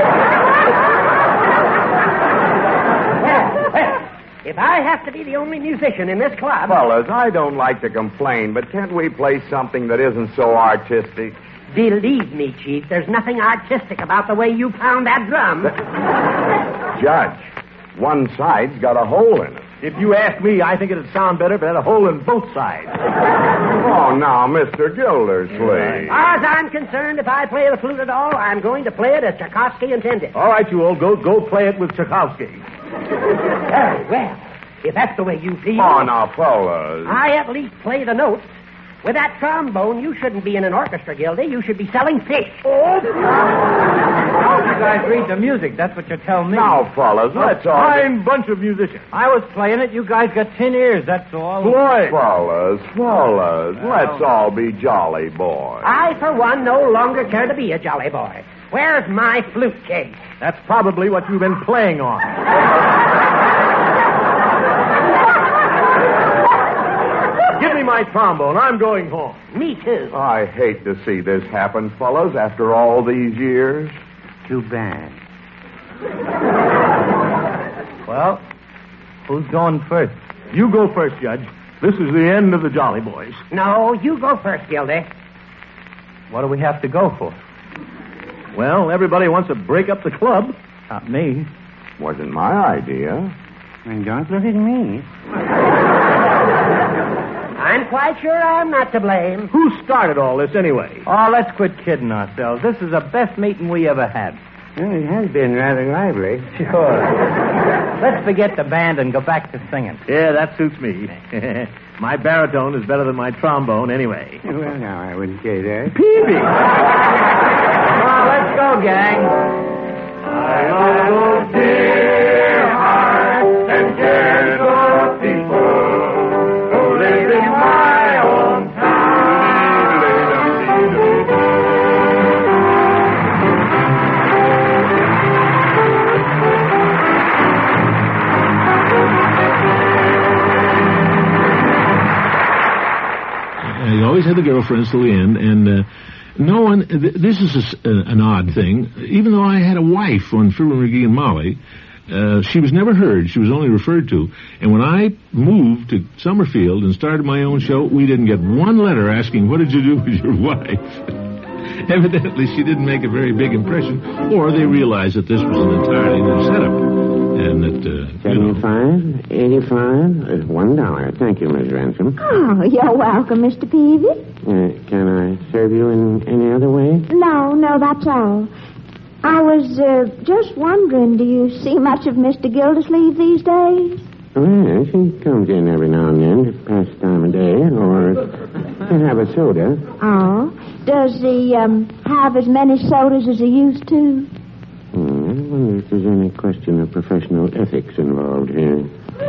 Well, if I have to be the only musician in this club... Fellas, I don't like to complain, but can't we play something that isn't so artistic? Believe me, Chief, there's nothing artistic about the way you pound that drum. Judge, one side's got a hole in it. If you ask me, I think it'd sound better if it had a hole in both sides. Oh, now, Mr. Gildersleeve. As far as I'm concerned, if I play the flute at all, I'm going to play it as Tchaikovsky intended. All right, you old goat, go play it with Tchaikovsky. Very well. If that's the way you feel... Oh, now, fellas. I at least play the notes. With that trombone, you shouldn't be in an orchestra, Gildy. You should be selling fish. Oh, you guys read the music. That's what you tell me. Now, fellas, let's all... Fine bunch of musicians. I was playing it. You guys got 10 ears, that's all. Floyd. Fellas, let's all be jolly boys. I, for one, no longer care to be a jolly boy. Where's my flute case? That's probably what you've been playing on. Give me my trombone. I'm going home. Me too. I hate to see this happen, fellas, after all these years. Too bad. Well, who's going first? You go first, Judge. This is the end of the Jolly Boys. No, you go first, Gildy. What do we have to go for? Well, everybody wants to break up the club. Not me. Wasn't my idea. And don't look at me. I'm quite sure I'm not to blame. Who started all this anyway? Oh, let's quit kidding ourselves. This is the best meeting we ever had. Well, it has been rather lively. Sure. Let's forget the band and go back to singing. Yeah, that suits me. My baritone is better than my trombone anyway. Well, now, I wouldn't say that. Peavy! Come on, let's go, gang. I love dear hearts and gentle people who live in my own I always had the girlfriends till the end, and no one... this is an odd thing. Even though I had a wife on Fibber McGee and Molly, she was never heard. She was only referred to. And when I moved to Summerfield and started my own show, we didn't get one letter asking, what did you do with your wife? Evidently, she didn't make a very big impression, or they realized that this was an entirely new setup. And that, 75, 85, $1. Thank you, Miss Ransom. Oh, you're welcome, Mr. Peavy. Can I serve you in any other way? No, that's all. I was just wondering, do you see much of Mr. Gildersleeve these days? Oh, yes, he comes in every now and then to pass the time of day or to have a soda. Oh. Does he have as many sodas as he used to? I wonder if there's any question of professional ethics involved here.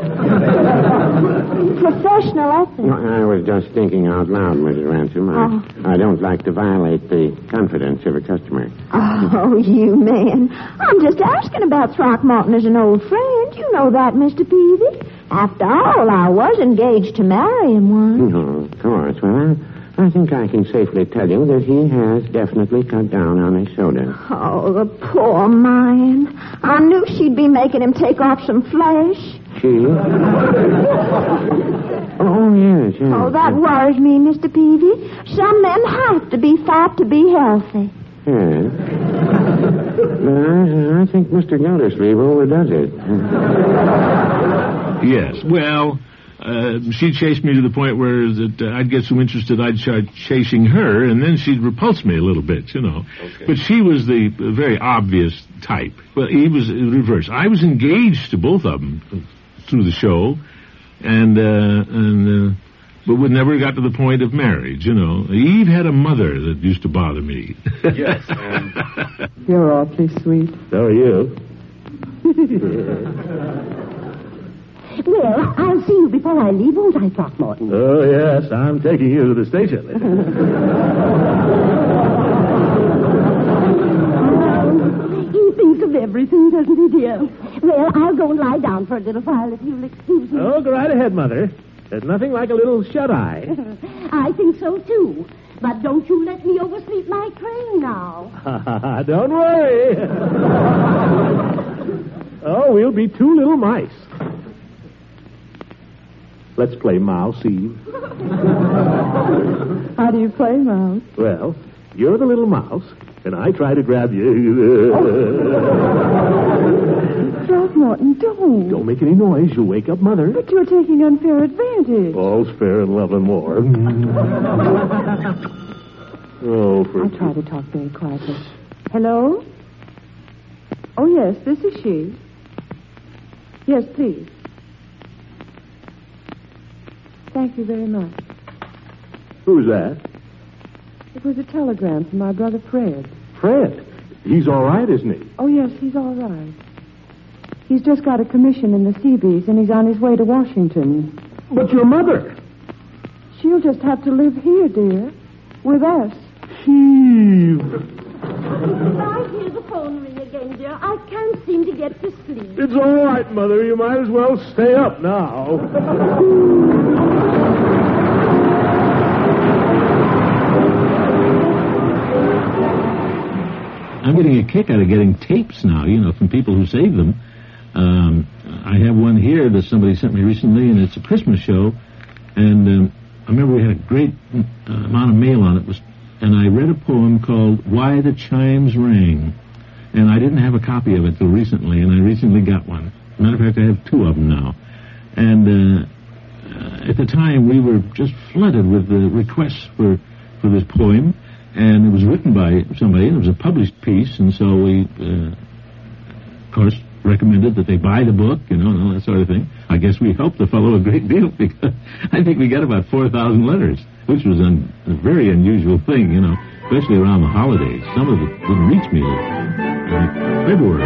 Professional ethics? No, I was just thinking out loud, Mrs. Ransom. I don't like to violate the confidence of a customer. Oh, you man. I'm just asking about Throckmorton as an old friend. You know that, Mr. Peavy. After all, I was engaged to marry him once. No, of course. Well, I think I can safely tell you that he has definitely cut down on his soda. Oh, the poor man. I knew she'd be making him take off some flesh. She? Oh, yes. Oh, that worries me, Mr. Peavy. Some men have to be fat to be healthy. Yes. But I think Mr. Gildersleeve overdoes it. Yes, well, she chased me to the point where I'd get so interested I'd start chasing her, and then she'd repulse me a little bit, Okay. But she was the very obvious type. Well, he was in reverse. I was engaged to both of them through the show, but we never got to the point of marriage, Eve had a mother that used to bother me. Yes. You're awfully sweet. So are you. Well, I'll see you before I leave, won't I, Throckmorton? Oh, yes, I'm taking you to the station. He thinks of everything, doesn't he, dear? Well, I'll go and lie down for a little while, if you'll excuse me. Oh, go right ahead, Mother. There's nothing like a little shut-eye. I think so, too. But don't you let me oversleep my train now. Don't worry. Oh, we'll be two little mice. Let's play Mouse, Eve. How do you play, Mouse? Well, you're the little mouse, and I try to grab you. Throckmorton, don't. Don't make any noise. You'll wake up Mother. But you're taking unfair advantage. All's fair in love and war. I'll try to talk very quietly. Hello? Oh, yes, this is she. Yes, please. Thank you very much. Who's that? It was a telegram from my brother Fred. Fred? He's all right, isn't he? Oh, yes, he's all right. He's just got a commission in the Seabees, and he's on his way to Washington. But your mother? She'll just have to live here, dear. With us. Eve. I hear the phone ring again, dear. I can't seem to get to sleep. It's all right, Mother. You might as well stay up now. I'm getting a kick out of getting tapes now, from people who save them. I have one here that somebody sent me recently, and it's a Christmas show. And I remember we had a great amount of mail on it. And I read a poem called Why the Chimes Rang. And I didn't have a copy of it till recently, and I recently got one. Matter of fact, I have two of them now. And at the time, we were just flooded with the requests for this poem. And it was written by somebody, and it was a published piece, and so we, of course, recommended that they buy the book, and all that sort of thing. I guess we helped the fellow a great deal, because I think we got about 4,000 letters, which was a very unusual thing, especially around the holidays. Some of it didn't reach me in February,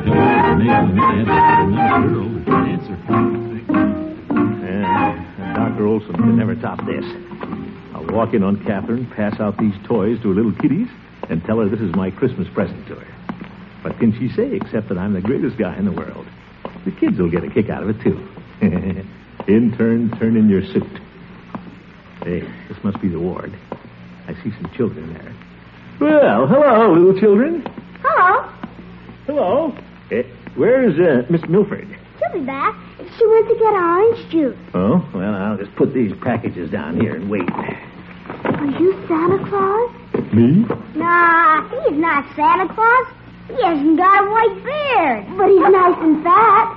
Dr. Olson could never top this. I'll walk in on Catherine, pass out these toys to her little kiddies, and tell her this is my Christmas present to her. What can she say except that I'm the greatest guy in the world? The kids will get a kick out of it, too. Intern, turn in your suit. Hey, this must be the ward. I see some children there. Well, hello, little children. Hello. Hello. Where's Miss Milford? She'll be back. She went to get orange juice. Oh, well, I'll just put these packages down here and wait. Are you Santa Claus? Me? Nah, he's not Santa Claus. He hasn't got a white beard, but he's nice and fat.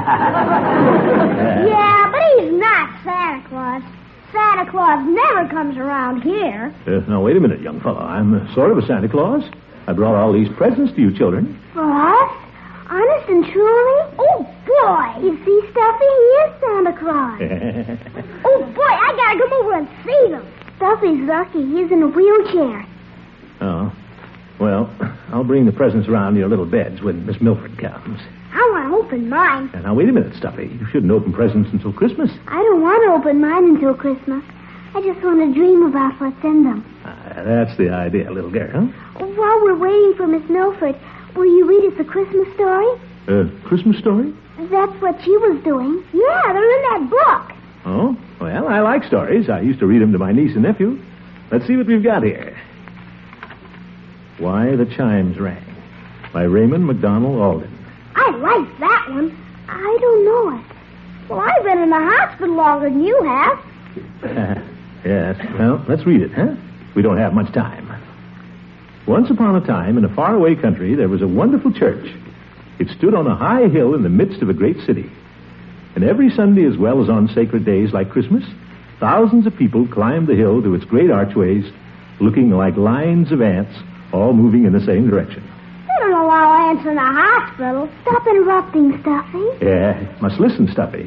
Yeah, but he's not Santa Claus. Santa Claus never comes around here. Now, wait a minute, young fellow. I'm sort of a Santa Claus. I brought all these presents to you children. For us? Honest and truly? Oh, boy. You see, Stuffy, he is Santa Claus. Oh, boy, I gotta come over and see him. Stuffy's lucky. He's in a wheelchair. Oh. Well, I'll bring the presents around your little beds when Miss Milford comes. I want to open mine. Now, wait a minute, Stuffy. You shouldn't open presents until Christmas. I don't want to open mine until Christmas. I just want to dream about what's in them. That's the idea, little girl. While we're waiting for Miss Milford, will you read us a Christmas story? Christmas story? That's what she was doing. Yeah, they're in that book. Oh? Well, I like stories. I used to read them to my niece and nephew. Let's see what we've got here. Why the Chimes Rang by Raymond McDonald Alden. I like that one. I don't know it. Well, I've been in the hospital longer than you have. Yes. Well, let's read it, huh? We don't have much time. Once upon a time, in a faraway country, there was a wonderful church. It stood on a high hill in the midst of a great city. And every Sunday, as well as on sacred days like Christmas, thousands of people climbed the hill to its great archways, looking like lines of ants, all moving in the same direction. They don't allow ants in the hospital. Stop interrupting, Stuffy. Yeah, must listen, Stuffy.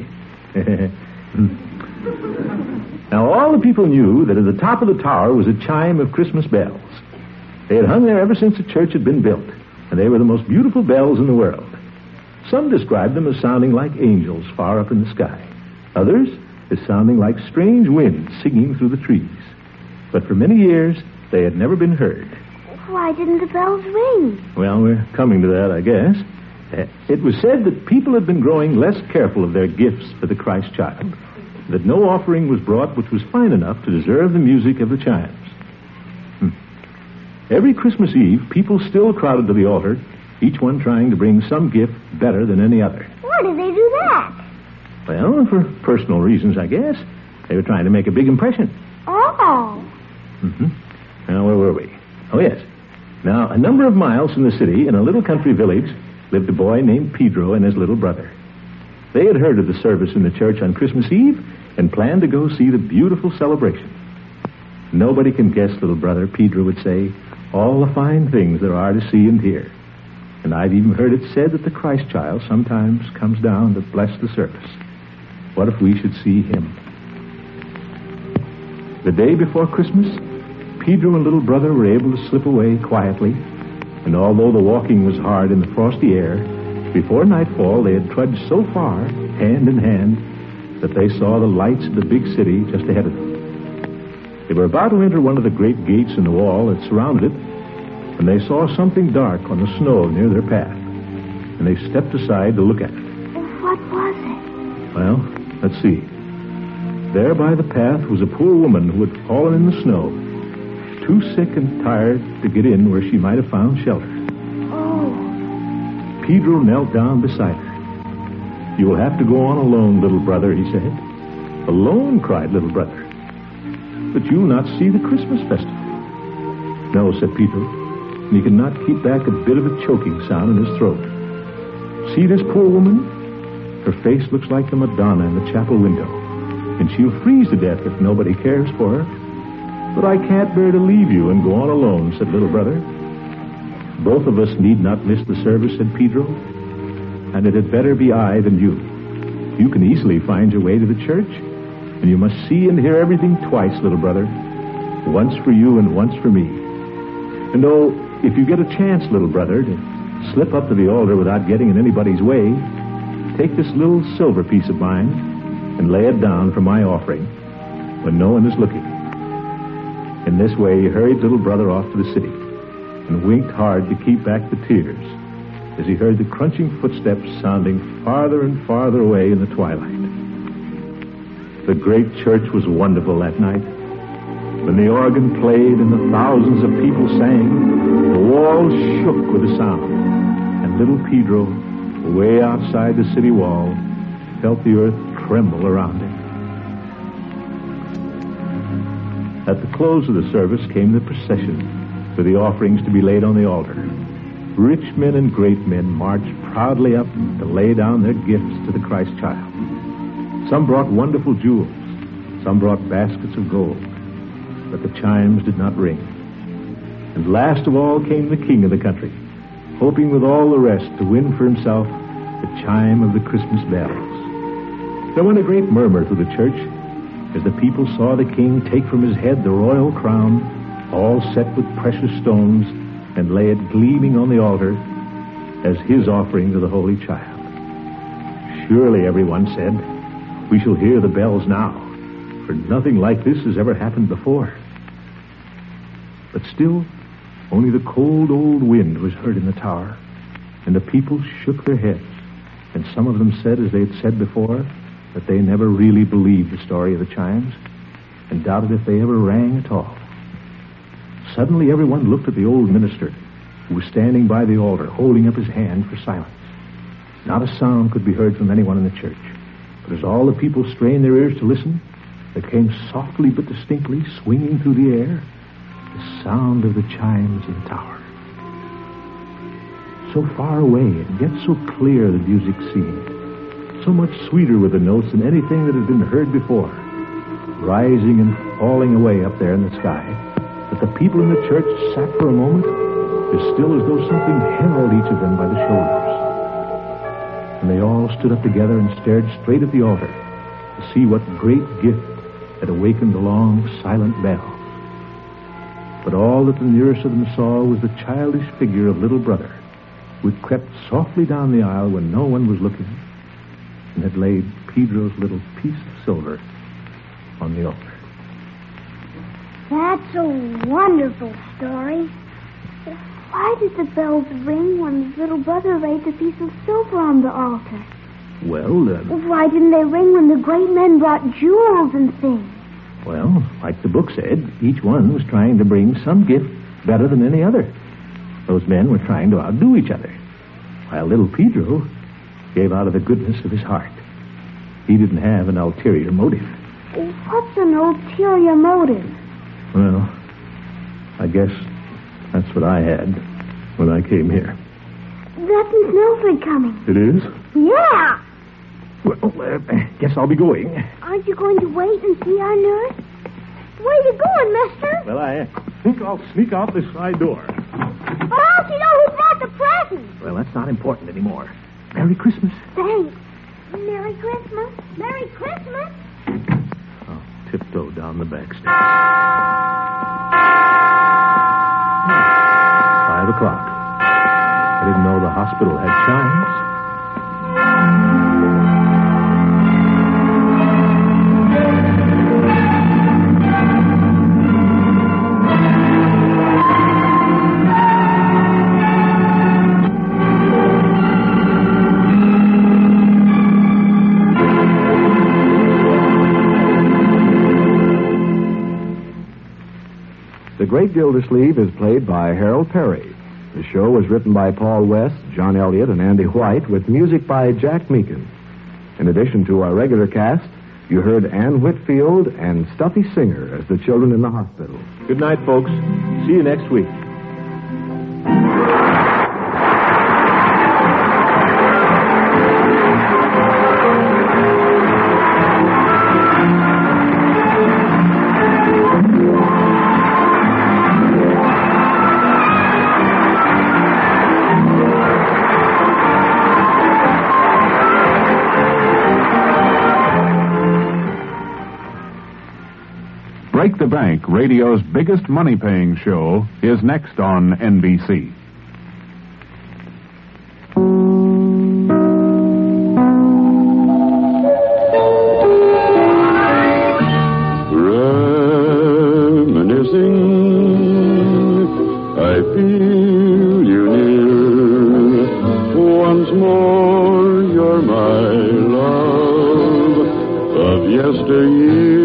Now, all the people knew that at the top of the tower was a chime of Christmas bells. They had hung there ever since the church had been built, and they were the most beautiful bells in the world. Some described them as sounding like angels far up in the sky. Others as sounding like strange winds singing through the trees. But for many years, they had never been heard. Why didn't the bells ring? Well, we're coming to that, I guess. It was said that people had been growing less careful of their gifts for the Christ child, that no offering was brought which was fine enough to deserve the music of the chimes. Every Christmas Eve, people still crowded to the altar, each one trying to bring some gift better than any other. Why did they do that? Well, for personal reasons, I guess. They were trying to make a big impression. Oh. Now, where were we? Oh, yes. Now, a number of miles from the city, in a little country village, lived a boy named Pedro and his little brother. They had heard of the service in the church on Christmas Eve and planned to go see the beautiful celebration. Nobody can guess, little brother, Pedro would say, all the fine things there are to see and hear. And I've even heard it said that the Christ child sometimes comes down to bless the service. What if we should see him? The day before Christmas, Pedro and little brother were able to slip away quietly, and although the walking was hard in the frosty air, before nightfall they had trudged so far, hand in hand, that they saw the lights of the big city just ahead of them. They were about to enter one of the great gates in the wall that surrounded it, when they saw something dark on the snow near their path, and they stepped aside to look at it. What was it? Well, let's see. There by the path was a poor woman who had fallen in the snow, too sick and tired to get in where she might have found shelter. Oh. Pedro knelt down beside her. You will have to go on alone, little brother, he said. Alone, cried little brother. But you will not see the Christmas festival. No, said Pedro, and he could not keep back a bit of a choking sound in his throat. See this poor woman? Her face looks like the Madonna in the chapel window, and she'll freeze to death if nobody cares for her. But I can't bear to leave you and go on alone, said little brother. Both of us need not miss the service, said Pedro, and it had better be I than you. You can easily find your way to the church, and you must see and hear everything twice, little brother. Once for you and once for me. And oh, if you get a chance, little brother, to slip up to the altar without getting in anybody's way, take this little silver piece of mine and lay it down for my offering when no one is looking. In this way, he hurried little brother off to the city and winked hard to keep back the tears as he heard the crunching footsteps sounding farther and farther away in the twilight. The great church was wonderful that night. When the organ played and the thousands of people sang, the walls shook with the sound, and little Pedro, way outside the city wall, felt the earth tremble around him. At the close of the service came the procession, with the offerings to be laid on the altar. rich men and great men marched proudly up to lay down their gifts to the Christ child. Some brought wonderful jewels. Some brought baskets of gold. But the chimes did not ring. And last of all came the king of the country, hoping with all the rest to win for himself the chime of the Christmas bells. There went a great murmur through the church as the people saw the king take from his head the royal crown, all set with precious stones, and lay it gleaming on the altar as his offering to the Holy Child. Surely, everyone said, we shall hear the bells now, for nothing like this has ever happened before. But still, only the cold old wind was heard in the tower, and the people shook their heads, and some of them said, as they had said before, that they never really believed the story of the chimes, and doubted if they ever rang at all. Suddenly everyone looked at the old minister, who was standing by the altar, holding up his hand for silence. Not a sound could be heard from anyone in the church, but as all the people strained their ears to listen, there came softly but distinctly, swinging through the air, the sound of the chimes in the tower. So far away, and yet so clear the music seemed, so much sweeter were the notes than anything that had been heard before, rising and falling away up there in the sky, that the people in the church sat for a moment as still as though something held each of them by the shoulders. And they all stood up together and stared straight at the altar to see what great gift had awakened the long, silent bells. But all that the nearest of them saw was the childish figure of little brother, who had crept softly down the aisle when no one was looking, and had laid Pedro's little piece of silver on the altar. That's a wonderful story. Why did the bells ring when his little brother laid the piece of silver on the altar? Well, why didn't they ring when the great men brought jewels and things? Well, like the book said, each one was trying to bring some gift better than any other. Those men were trying to outdo each other, while little Pedro gave out of the goodness of his heart. He didn't have an ulterior motive. What's an ulterior motive? Well, I guess that's what I had when I came here. That's Miss Milford coming. It is? Yeah. Well, guess I'll be going. Aren't you going to wait and see our nurse? Where are you going, mister? Well, I think I'll sneak out this side door. But how do you know who brought the present? Well, that's not important anymore. Merry Christmas. Thanks. Merry Christmas. Merry Christmas. I'll tiptoe down the back stairs. 5 o'clock. I didn't know the hospital had chimes. The Great Gildersleeve is played by Harold Perry. The show was written by Paul West, John Elliott, and Andy White, with music by Jack Meakin. In addition to our regular cast, you heard Ann Whitfield and Stuffy Singer as the children in the hospital. Good night, folks. See you next week. Break the Bank, radio's biggest money-paying show, is next on NBC. Reminiscing, I feel you near. Once more, you're my love of yesteryear.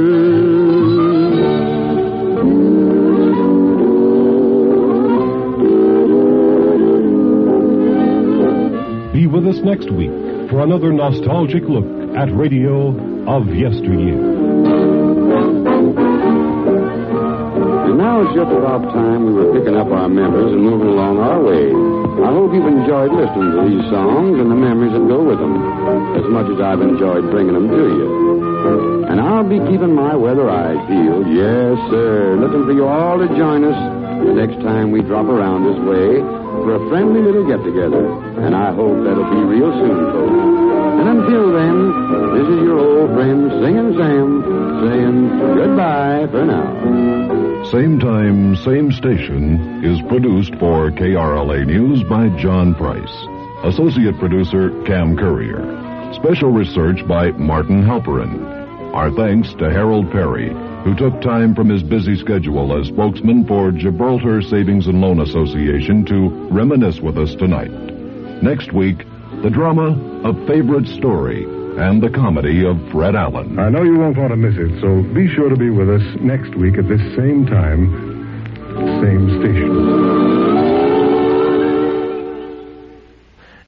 Be with us next week for another nostalgic look at radio of yesteryear. Now Now it's just about time we were picking up our members and moving along our way. I hope you've enjoyed listening to these songs and the memories that go with them, as much as I've enjoyed bringing them to you. And I'll be keeping my weather eyes peeled, yes, sir, looking for you all to join us the next time we drop around this way for a friendly little get-together. And I hope that'll be real soon, folks. And until then, this is your old friend Singin' Sam saying goodbye for now. Same Time, Same Station is produced for KRLA News by John Price. Associate producer Cam Courier. Special research by Martin Halperin. Our thanks to Harold Perry, who took time from his busy schedule as spokesman for Gibraltar Savings and Loan Association to reminisce with us tonight. Next week, the drama, A Favorite Story, and the comedy of Fred Allen. I know you won't want to miss it, so be sure to be with us next week at this same time, same station.